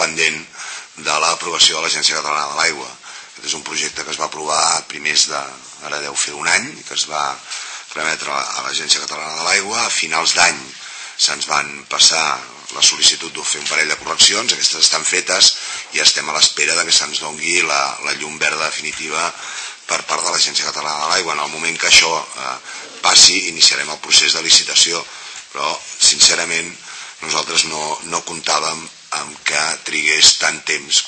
pendent de l'aprovació de l'Agència Catalana de l'Aigua. Aquest és un projecte que es va aprovar a primers de, ara deu fer un any, que es va remetre a l'Agència Catalana de l'Aigua. A finals d'any se'ns van passar la sol·licitud de fer un parell de correccions, aquestes estan fetes i estem a l'espera que se'ns doni la llum verda definitiva per part de l'Agència Catalana de l'Aigua. En el moment que això passi, iniciarem el procés de licitació, però sincerament nosaltres no comptàvem amb que trigués tant temps